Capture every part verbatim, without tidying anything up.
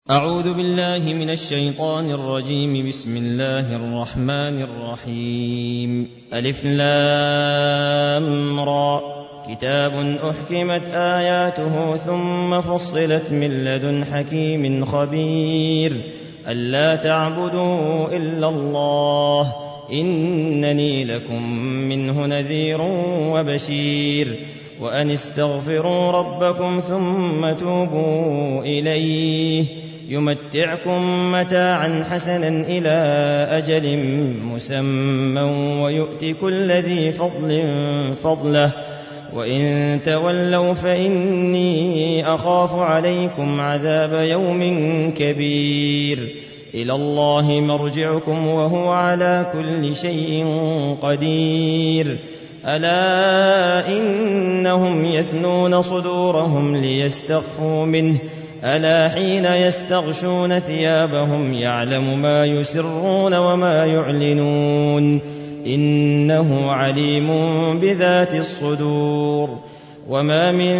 أعوذ بالله من الشيطان الرجيم. بسم الله الرحمن الرحيم. ألف لام را. كتاب أحكمت آياته ثم فصلت من لدن حكيم خبير. ألا تعبدوا إلا الله إنني لكم منه نذير وبشير. وأن استغفروا ربكم ثم توبوا إليه يمتعكم متاعا حسنا إلى أجل مسمى ويؤت كل ذي فضل فضله وإن تولوا فإني أخاف عليكم عذاب يوم كبير. إلى الله مرجعكم وهو على كل شيء قدير. ألا إنهم يثنون صدورهم ليستخفوا منه ألا حين يستغشون ثيابهم يعلم ما يسرون وما يعلنون إنه عليم بذات الصدور. وما من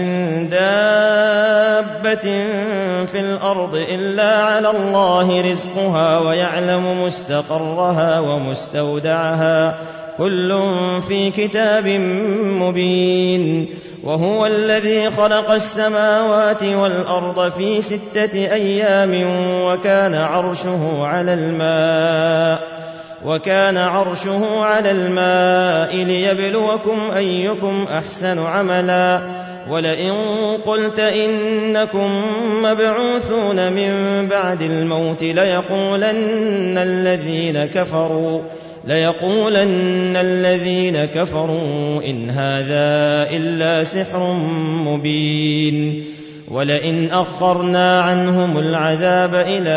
دابة في الأرض إلا على الله رزقها ويعلم مستقرها ومستودعها كل في كتاب مبين. وهو الذي خلق السماوات والأرض في ستة أيام وكان عرشه على الماء وكان عرشه على الماء ليبلوكم أيكم أحسن عملا. ولئن قلت إنكم مبعوثون من بعد الموت ليقولن الذين كفروا ليقولن الذين كفروا إن هذا إلا سحر مبين. ولئن أخرنا عنهم العذاب إلى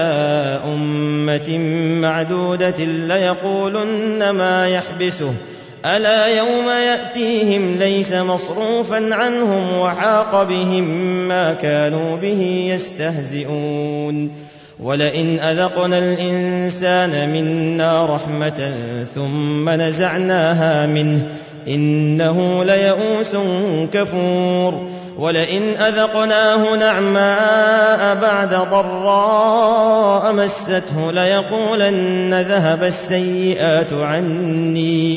أمة معدودة ليقولن ما يحبسه ألا يوم يأتيهم ليس مصروفا عنهم وحاق بهم ما كانوا به يستهزئون. ولئن أذقنا الإنسان منا رحمة ثم نزعناها منه إنه ليئوس كفور. ولئن أذقناه نعماء بعد ضراء مسته ليقولن ذهب السيئات عني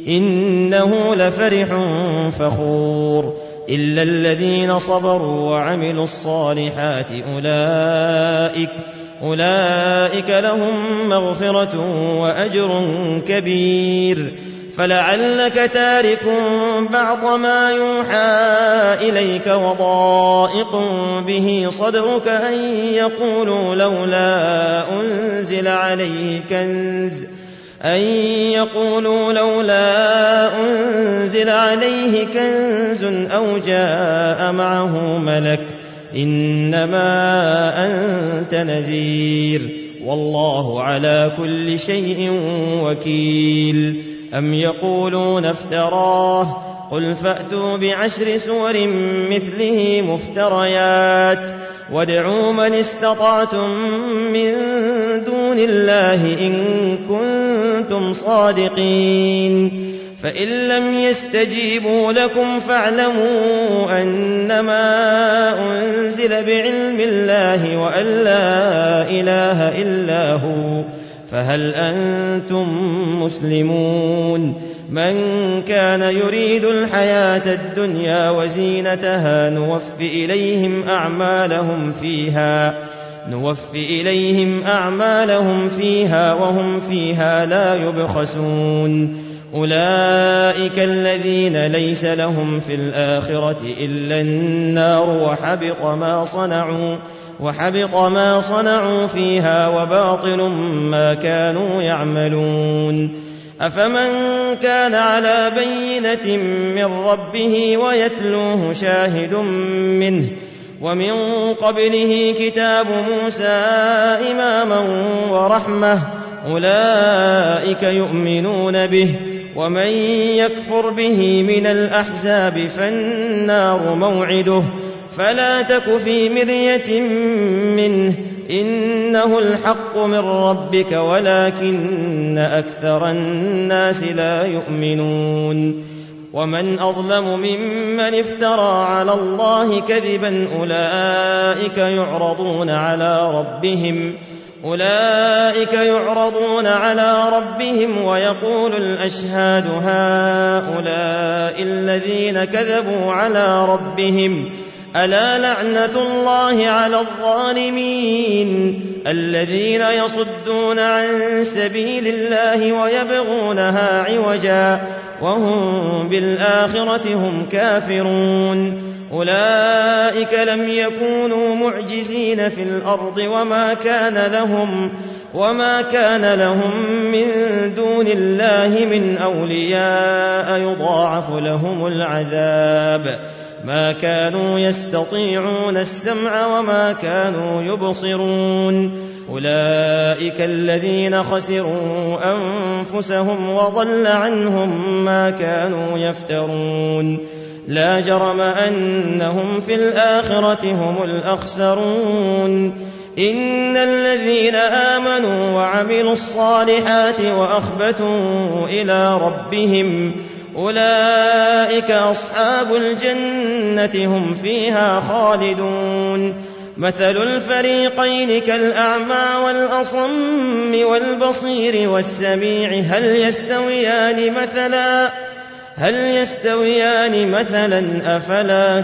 إنه لفرح فخور. إلا الذين صبروا وعملوا الصالحات أولئك أولئك لهم مغفرة وأجر كبير. فلعلك تارك بعض ما يوحى إليك وضائق به صدرك أن يقولوا لولا أنزل عليه كنز أن يقولوا لولا أنزل عليه كنز أو جاء معه ملك إنما أنت نذير والله على كل شيء وكيل. أم يقولون افتراه قل فأتوا بعشر سور مثله مفتريات وادعوا من استطعتم من دون الله إن كنتم صادقين. فإن لم يستجيبوا لكم فاعلموا أنما أنزل بعلم الله وأن لا إله إلا هو فهل أنتم مسلمون. من كان يريد الحياة الدنيا وزينتها نوف إليهم أعمالهم فيها نوف إليهم أعمالهم فيها وهم فيها لا يبخسون. أولئك الذين ليس لهم في الآخرة إلا النار وحبط ما صنعوا وحبط ما صنعوا فيها وباطل ما كانوا يعملون. أفمن كان على بينة من ربه ويتلوه شاهد منه ومن قبله كتاب موسى إماما ورحمة أولئك يؤمنون به. ومن يكفر به من الأحزاب فالنار موعده فلا تك في مرية منه إنه الحق من ربك ولكن أكثر الناس لا يؤمنون. ومن أظلم ممن افترى على الله كذبا أولئك يعرضون على ربهم أولئك يعرضون على ربهم ويقول الأشهاد هؤلاء الذين كذبوا على ربهم ألا لعنة الله على الظالمين الذين يصدون عن سبيل الله ويبغونها عوجا وهم بالآخرة هم كافرون أولئك لم يكونوا معجزين في الأرض وما كان لهم وما كان لهم من دون الله من أولياء يضاعف لهم العذاب ما كانوا يستطيعون السمع وما كانوا يبصرون أولئك الذين خسروا أنفسهم وضل عنهم ما كانوا يفترون لا جرم أنهم في الآخرة هم الأخسرون إن الذين آمنوا وعملوا الصالحات وأخبتوا إلى ربهم أولئك أصحاب الجنة هم فيها خالدون مثل الفريقين كالأعمى والأصم والبصير والسميع هل يستويان مثلا هل يستويان مثلا أفلا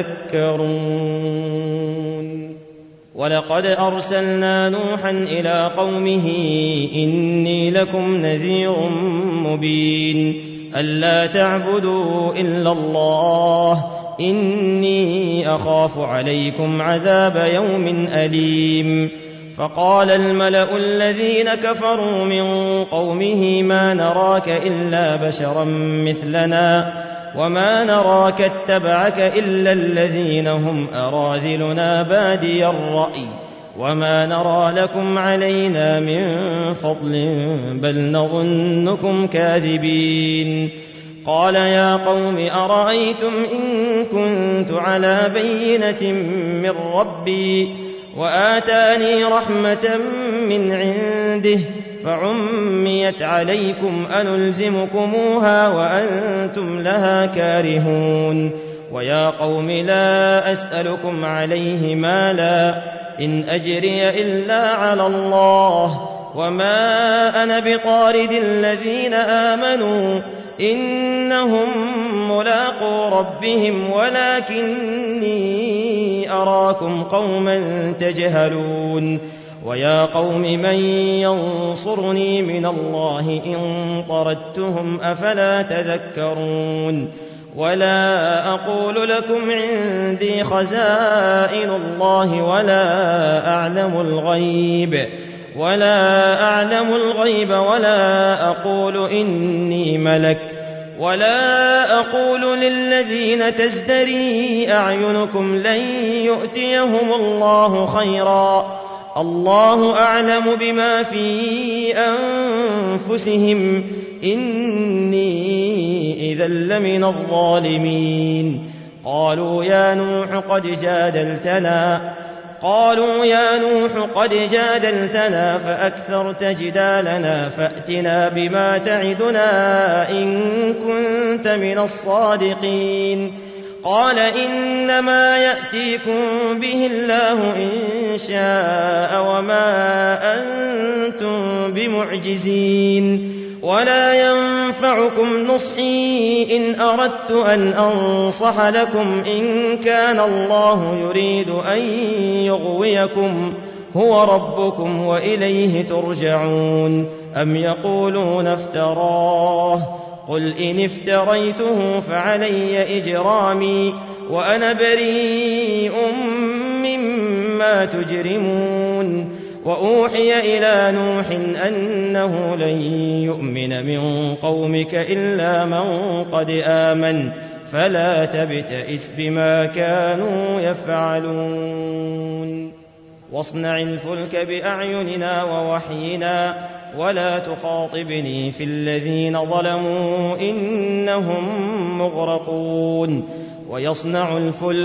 تذكرون ولقد أرسلنا نوحا إلى قومه إني لكم نذير مبين ألا تعبدوا إلا الله إني أخاف عليكم عذاب يوم أليم فقال الملأ الذين كفروا من قومه ما نراك إلا بشرا مثلنا وما نراك اتبعك إلا الذين هم أراذلنا بادي الرأي وما نرى لكم علينا من فضل بل نظنكم كاذبين قال يا قوم أرأيتم إن كنت على بينة من ربي وآتاني رحمة من عنده فعميت عليكم أنلزمكموها وأنتم لها كارهون ويا قوم لا أسألكم عليه مالا إن أجري إلا على الله وما أنا بطارد الذين آمنوا إنهم ملاقو ربهم ولكني أراكم قوما تجهلون ويا قوم من ينصرني من الله إن طردتهم أفلا تذكرون ولا أقول لكم عندي خزائن الله ولا أعلم الغيب ولا أعلم الغيب ولا أقول إني ملك ولا أقول للذين تزدري أعينكم لن يؤتيهم الله خيرا الله أعلم بما في أنفسهم إني إذا لمن الظالمين قالوا يا نوح قد جادلتنا قالوا يا نوح قد جادلتنا فأكثرت جدالنا فأتنا بما تعدنا إن كنت من الصادقين قال إنما يأتيكم به الله إن شاء وما أنتم بمعجزين ولا ينفعكم نصحي إن أردت أن أنصح لكم إن كان الله يريد أن يغويكم هو ربكم وإليه ترجعون أم يقولون افتراه قل إن افتريته فعلي إجرامي وأنا بريء مما تجرمون وأوحي إلى نوح أنه لن يؤمن من قومك إلا من قد آمن فلا تبتئس بما كانوا يفعلون واصنع الفلك بأعيننا ووحينا ولا تخاطبني في الذين ظلموا إنهم مغرقون ويصنع الفلك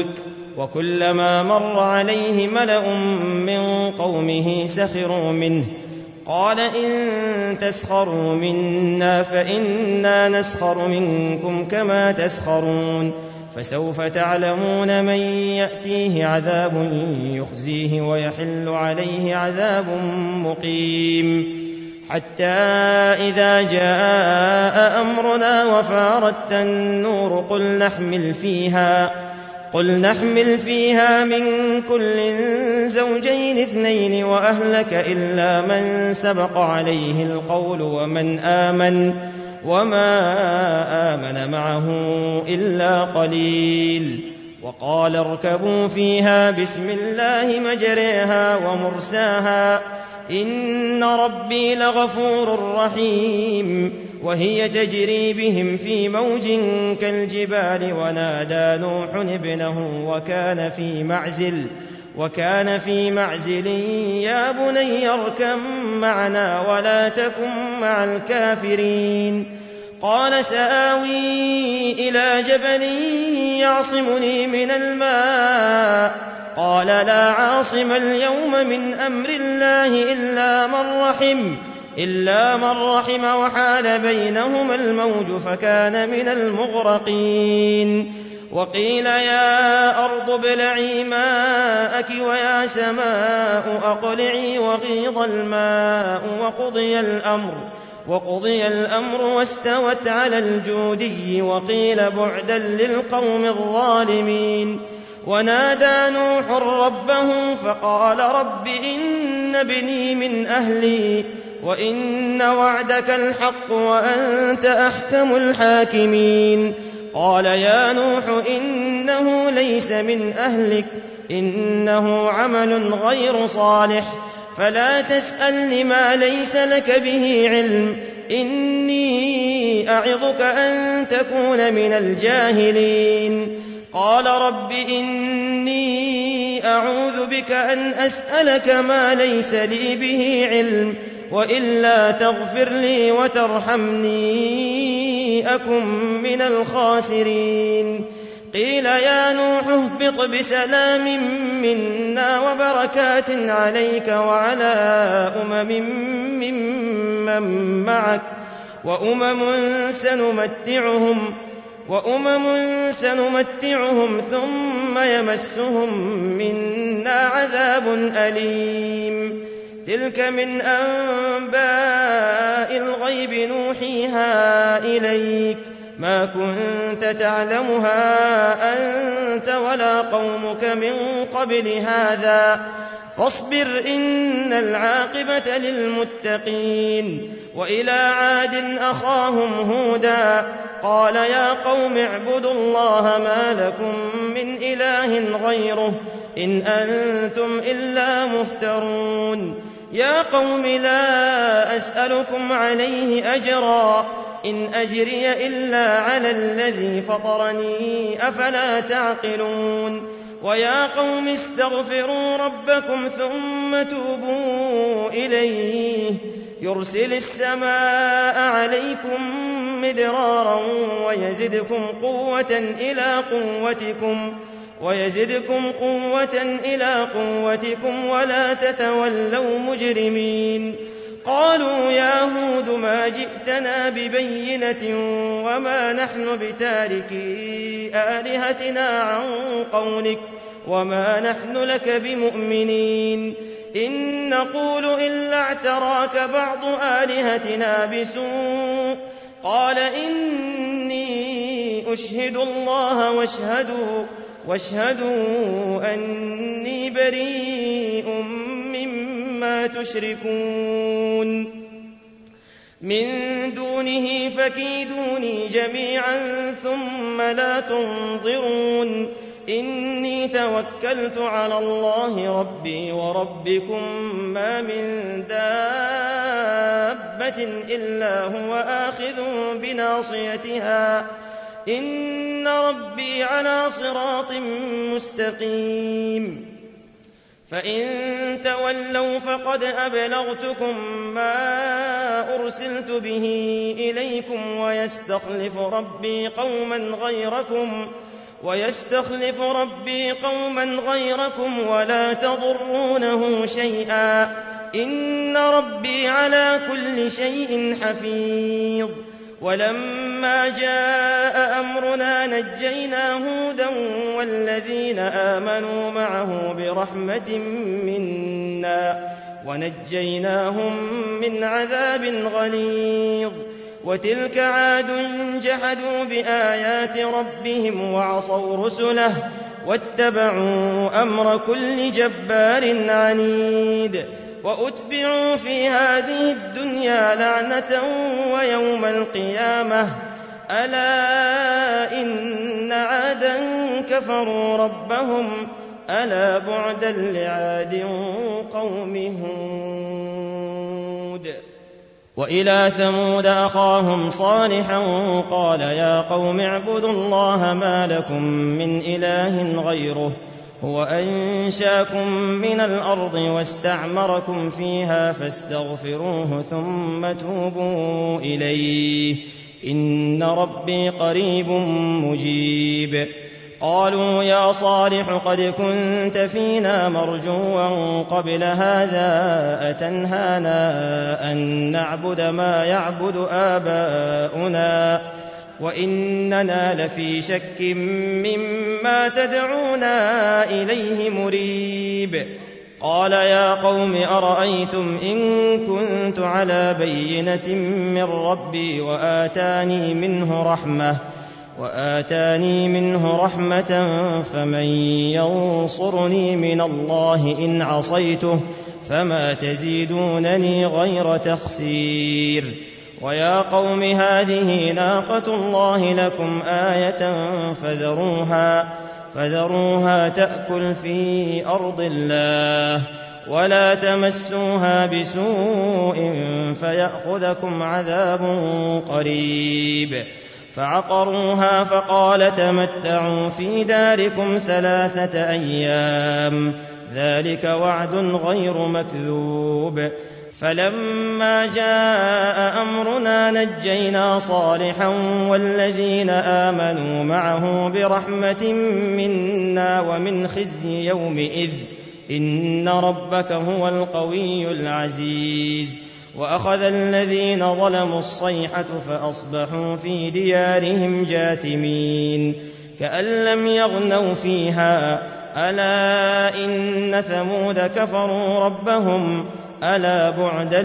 وكلما مر عليه ملأ من قومه سخروا منه قال إن تسخروا منا فإنا نسخر منكم كما تسخرون فسوف تعلمون من يأتيه عذاب يخزيه ويحل عليه عذاب مقيم حتى إذا جاء أمرنا وفارت النور قل نحمل فيها قل نحمل فيها من كل زوجين اثنين وأهلك إلا من سبق عليه القول ومن آمن وما آمن معه إلا قليل وقال اركبوا فيها بسم الله مجريها ومرساها إن ربي لغفور رحيم وهي تجري بهم في موج كالجبال ونادى نوح ابنه وكان في معزل وكان في معزل يا بني اركب معنا ولا تكن مع الكافرين قال سآوي إلى جبل يعصمني من الماء قال لا عاصم اليوم من أمر الله إلا من رحم إلا من رحم وحال بينهما الموج فكان من المغرقين وقيل يا أرض ابلعي ماءك ويا سماء أقلعي وغيض الماء وقضي الأمر وقضي الأمر واستوت على الجودي وقيل بعدا للقوم الظالمين ونادى نوح ربه فقال رب إن ابني من أهلي وإن وعدك الحق وأنت أحكم الحاكمين قال يا نوح إنه ليس من أهلك إنه عمل غير صالح فلا تسألني ما ليس لك به علم إني أعظك أن تكون من الجاهلين قال رب إني أعوذ بك أن أسألك ما ليس لي به علم وإلا تغفر لي وترحمني أكن من الخاسرين قيل يا نوح اهبط بسلام منا وبركات عليك وعلى أمم ممن معك وأمم سنمتعهم وأمم سنمتعهم ثم يمسهم منا عذاب أليم تلك من أنباء الغيب نوحيها إليك ما كنت تعلمها أنت ولا قومك من قبل هذا فاصبر إن العاقبة للمتقين وإلى عاد أخاهم هودا قال يا قوم اعبدوا الله ما لكم من إله غيره إن أنتم إلا مفترون يا قوم لا أسألكم عليه أجرا إن أجري إلا على الذي فطرني أفلا تعقلون ويا قوم استغفروا ربكم ثم توبوا إليه يرسل السماء عليكم مدرارا ويزدكم قوة إلى قوتكم ويزدكم قوة إلى قوتكم ولا تتولوا مجرمين قالوا يا هود ما جئتنا ببينة وما نحن بتاركي آلهتنا عن قولك وما نحن لك بمؤمنين إن نقول إلا اعتراك بعض آلهتنا بسوء قال إني أشهد الله واشهدوا واشهدوا أني بريء مما تشركون من دونه فكيدوني جميعا ثم لا تنظرون إني توكلت على الله ربي وربكم ما من دابة إلا هو آخذ بناصيتها إن ربي على صراط مستقيم فإن تولوا فقد أبلغتكم ما أرسلت به إليكم ويستخلف ربي قوما غيركم ويستخلف ربي قوما غيركم ولا تضرونه شيئا إن ربي على كل شيء حفيظ ولما جاء أمرنا نجينا هودا والذين آمنوا معه برحمة منا ونجيناهم من عذاب غليظ وتلك عاد جحدوا بآيات ربهم وعصوا رسله واتبعوا أمر كل جبار عنيد وأتبعوا في هذه الدنيا لعنة ويوم القيامة ألا إن عادا كفروا ربهم ألا بعدا لعاد قوم هود. وإلى ثمود أخاهم صالحا قال يا قوم اعبدوا الله ما لكم من إله غيره هو أنشاكم من الأرض واستعمركم فيها فاستغفروه ثم توبوا إليه إن ربي قريب مجيب. قالوا يا صالح قد كنت فينا مرجوا قبل هذا أتنهانا أن نعبد ما يعبد آباؤنا وإننا لفي شك مما تدعونا إليه مريب. قال يا قوم أرأيتم إن كنت على بينة من ربي وآتاني منه رحمة وآتاني منه رحمة فمن ينصرني من الله إن عصيته فما تزيدونني غير تخسير. ويا قوم هذه ناقة الله لكم آية فذروها, فذروها تأكل في أرض الله ولا تمسوها بسوء فيأخذكم عذاب قريب. فعقروها فقال تمتعوا في داركم ثلاثة أيام ذلك وعد غير مكذوب. فلما جاء أمرنا نجينا صالحا والذين آمنوا معه برحمة منا ومن خزي يومئذ إن ربك هو القوي العزيز. وأخذ الذين ظلموا الصيحة فأصبحوا في ديارهم جاثمين كأن لم يغنوا فيها ألا إن ثمود كفروا ربهم ألا بعدا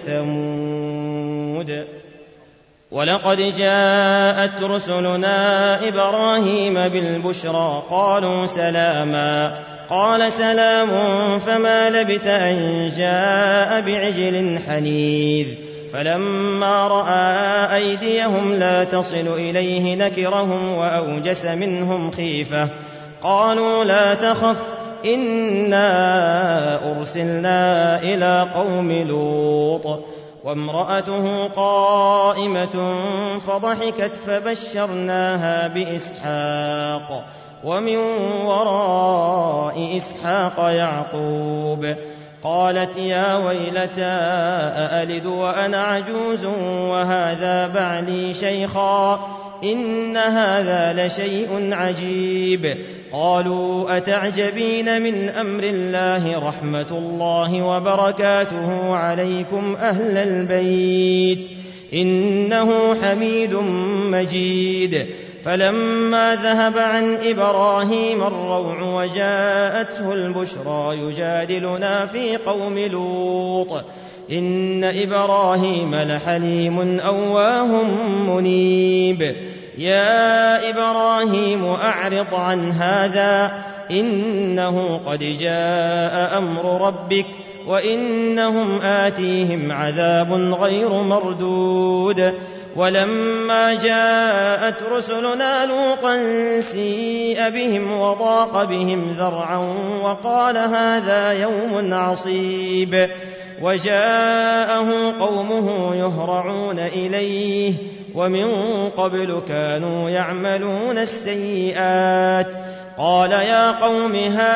لثمود. ولقد جاءت رسلنا إبراهيم بالبشرى قالوا سلاما قال سلام فما لبث أن جاء بعجل حنيذ. فلما رأى أيديهم لا تصل إليه نكرهم وأوجس منهم خيفة قالوا لا تخف إنا أرسلنا إلى قوم لوط وامرأته قائمة فضحكت فبشرناها بإسحاق ومن وراء إسحاق يعقوب. قالت يا ويلتى أألد وأنا عجوز وهذا بعلي شيخا إن هذا لشيء عجيب. قالوا أتعجبين من أمر الله رحمة الله وبركاته عليكم أهل البيت إنه حميد مجيد. فلما ذهب عن إبراهيم الروع وجاءته البشرى يجادلنا في قوم لوط إن إبراهيم لحليم أواه منيب. يا إبراهيم أعرض عن هذا إنه قد جاء أمر ربك وإنهم آتيهم عذاب غير مردود. ولما جاءت رسلنا لوطا سيء بهم وضاق بهم ذرعا وقال هذا يوم عصيب. وجاءه قومه يهرعون إليه ومن قبل كانوا يعملون السيئات. قال يا قوم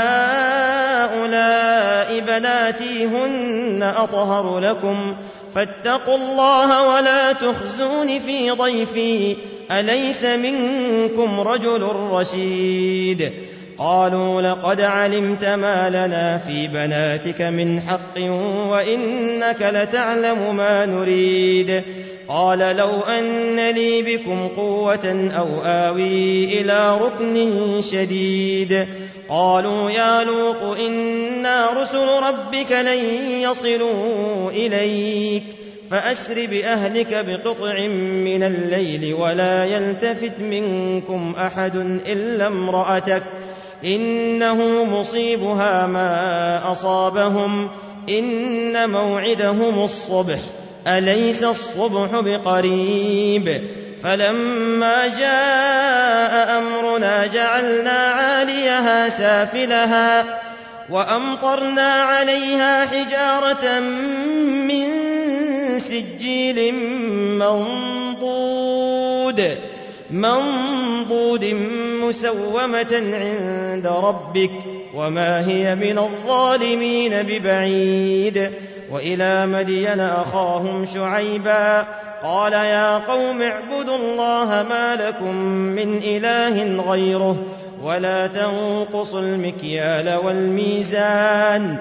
هؤلاء بناتي هن أطهر لكم فاتقوا الله ولا تخزون في ضيفي أليس منكم رجل رشيد. قالوا لقد علمت ما لنا في بناتك من حق وإنك لتعلم ما نريد. قال لو أن لي بكم قوة أو آوي إلى ركن شديد. قالوا يا لوط إنا رسل ربك لن يصلوا إليك فأسر بأهلك بقطع من الليل ولا يلتفت منكم أحد إلا امرأتك إنه مصيبها ما أصابهم إن موعدهم الصبح أليس الصبح بقريب. فلما جاء أمرنا جعلنا عاليها سافلها وأمطرنا عليها حجارة من سجيل منضود منضود مسومة عند ربك وما هي من الظالمين ببعيد. وإلى مدين أخاهم شعيبا قال يا قوم اعبدوا الله ما لكم من إله غيره ولا تنقصوا المكيال والميزان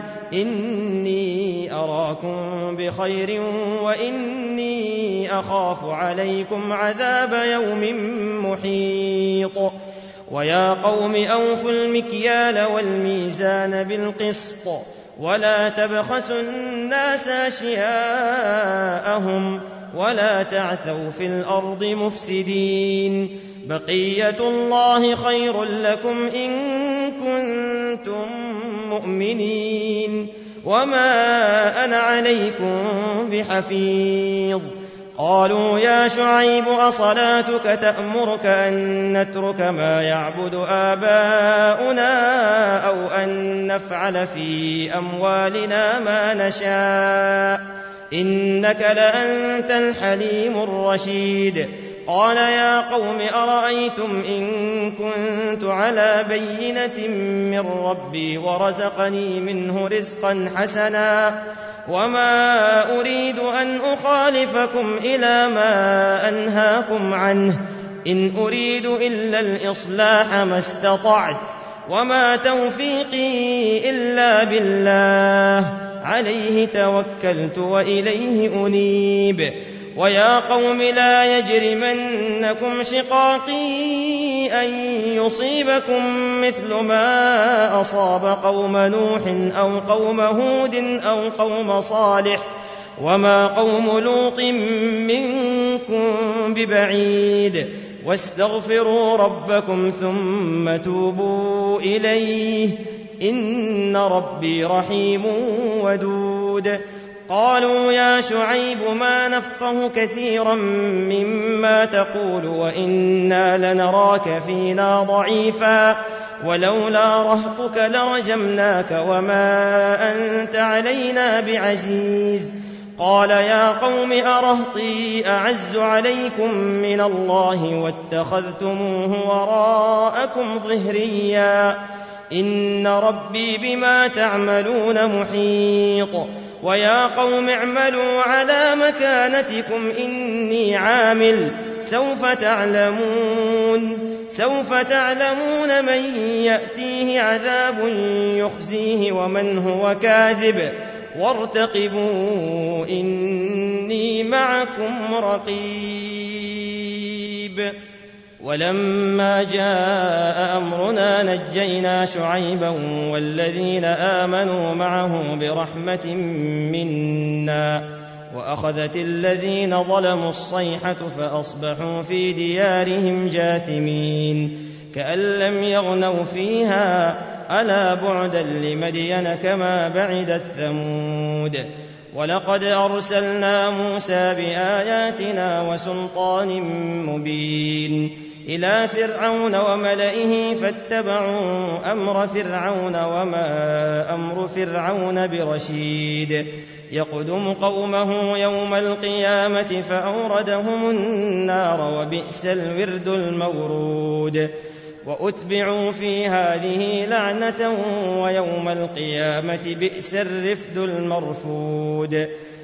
إني أراكم بخير وإني أخاف عليكم عذاب يوم محيط. ويا قوم أوفوا المكيال والميزان بالقسط ولا تبخسوا الناس أشياءهم ولا تعثوا في الأرض مفسدين. بقية الله خير لكم إن كنتم مؤمنين وما أنا عليكم بحفيظ. قالوا يا شعيب أصلاتك تأمرك أن نترك ما يعبد آباؤنا أو أن نفعل في أموالنا ما نشاء إنك لأنت الحليم الرشيد. قال يا قوم أرأيتم إن كنت على بينة من ربي ورزقني منه رزقا حسنا وما أريد أن أخالفكم إلى ما أنهاكم عنه إن أريد إلا الإصلاح ما استطعت وما توفيقي إلا بالله عليه توكلت وإليه أنيب. ويا قوم لا يجرمنكم شقاقي أن يصيبكم مثل ما أصاب قوم نوح أو قوم هود أو قوم صالح وما قوم لوط منكم ببعيد. واستغفروا ربكم ثم توبوا إليه إن ربي رحيم ودود. قالوا يا شعيب ما نفقه كثيرا مما تقول وإنا لنراك فينا ضعيفا ولولا رهطك لرجمناك وما أنت علينا بعزيز. قال يا قوم أرهطي أعز عليكم من الله واتخذتموه وراءكم ظهريا إن ربي بما تعملون محيط. ويا قوم اعملوا على مكانتكم إني عامل سوف تعلمون سوف تعلمون من يأتيه عذاب يخزيه ومن هو كاذب وارتقبوا إني معكم رقيب. ولما جاء أمرنا نجينا شعيبا والذين آمنوا معه برحمة منا وأخذت الذين ظلموا الصيحة فأصبحوا في ديارهم جاثمين كأن لم يغنوا فيها ألا بعدا لمدين كما بعدت ثمود. ولقد أرسلنا موسى بآياتنا وسلطان مبين إلى فرعون وملئه فاتبعوا أمر فرعون وما أمر فرعون برشيد. يقدم قومه يوم القيامة فأوردهم النار وبئس الورد المورود. وأتبعوا في هذه لعنة ويوم القيامة بئس الرفد المرفود.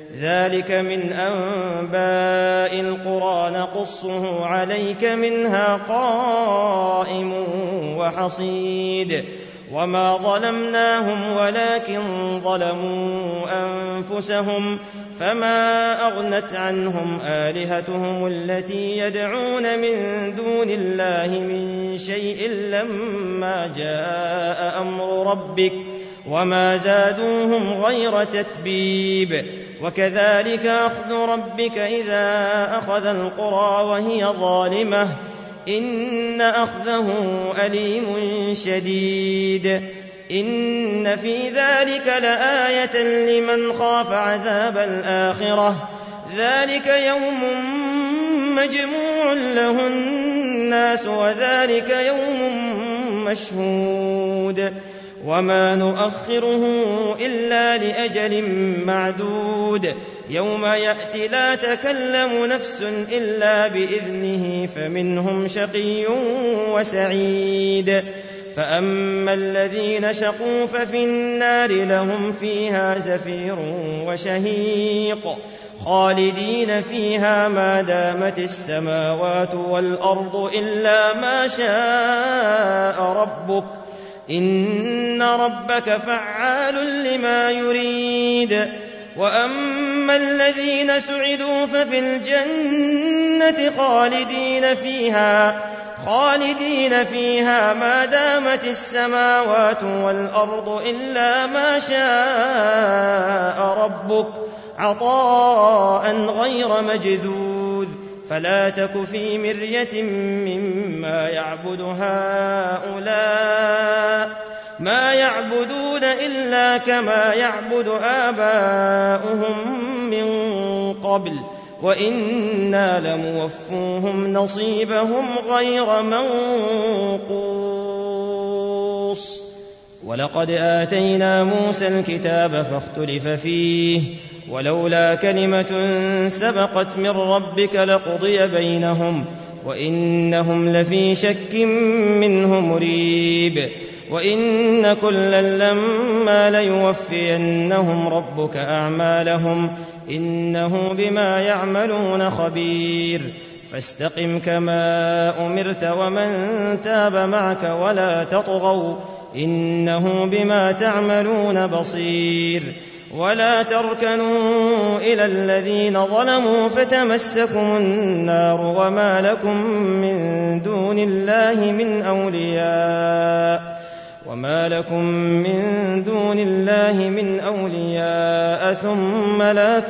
ذلك من أنباء القرى نقصه عليك منها قائم وحصيد وما ظلمناهم ولكن ظلموا أنفسهم فما أغنت عنهم آلهتهم التي يدعون من دون الله من شيء لما جاء أمر ربك وما زادوهم غير تتبيب وكذلك أخذ ربك إذا أخذ القرى وهي ظالمة إن أخذه أليم شديد إن في ذلك لآية لمن خاف عذاب الآخرة ذلك يوم مجموع له الناس وذلك يوم مشهود وما نؤخره إلا لأجل معدود يوم يأتي لا تكلم نفس إلا بإذنه فمنهم شقي وسعيد فأما الذين شقوا ففي النار لهم فيها زفير وشهيق خالدين فيها ما دامت السماوات والأرض إلا ما شاء ربك إن ربك فعال لما يريد وأما الذين سعدوا ففي الجنة خالدين فيها خالدين فيها ما دامت السماوات والأرض إلا ما شاء ربك عطاء غير مجذوذ فلا تك في مرية مما يعبد هؤلاء ما يعبدون إلا كما يعبد آباؤهم من قبل وإنا لموفوهم نصيبهم غير منقوص ولقد آتينا موسى الكتاب فاختلف فيه ولولا كلمة سبقت من ربك لقضي بينهم وإنهم لفي شك منه مريب وإن كلا لما ليوفينهم ربك أعمالهم إنه بما يعملون خبير فاستقم كما أمرت ومن تاب معك ولا تطغوا إنه بما تعملون بصير ولا تركنوا إلى الذين ظلموا فتمسكم النار وما لكم من دون الله من أولياء وما لكم من دون الله من أولياء ثم لا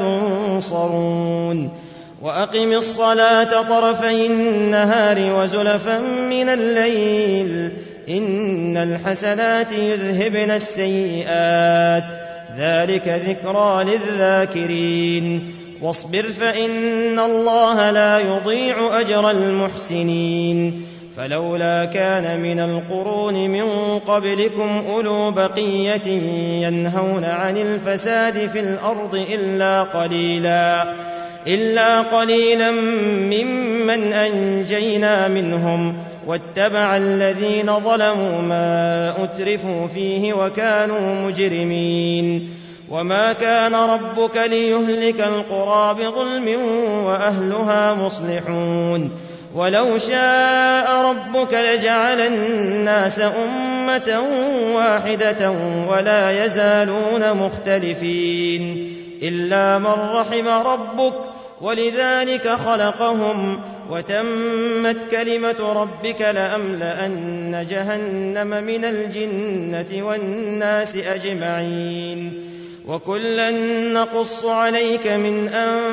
تنصرون وأقم الصلاة طرفي النهار وزلفا من الليل إن الحسنات يذهبن السيئات ذلك ذكرى للذاكرين واصبر فإن الله لا يضيع أجر المحسنين فلولا كان من القرون من قبلكم أولو بقية ينهون عن الفساد في الأرض إلا قليلا إلا قليلا ممن أنجينا منهم واتبع الذين ظلموا ما أترفوا فيه وكانوا مجرمين وما كان ربك ليهلك القرى بظلم وأهلها مصلحون ولو شاء ربك لجعل الناس أمة واحدة ولا يزالون مختلفين إلا من رحم ربك ولذلك خلقهم وتمت كلمة ربك لأملأن جهنم من الجنة والناس أجمعين وكلا نقص عليك من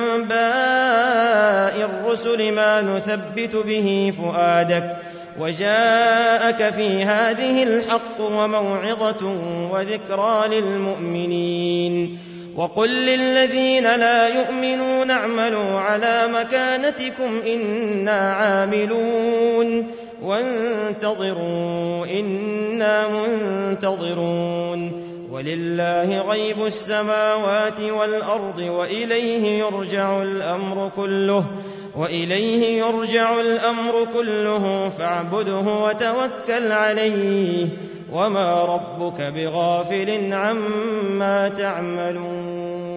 أنباء الرسل ما نثبت به فؤادك وجاءك في هذه الحق وموعظة وذكرى للمؤمنين وقل للذين لا يؤمنون اعملوا على مكانتكم إنا عاملون وانتظروا إنا منتظرون ولله غيب السماوات والأرض وإليه يرجع الأمر كله وإليه يرجع الأمر كله فاعبده وتوكل عليه وما ربك بغافل عما تعملون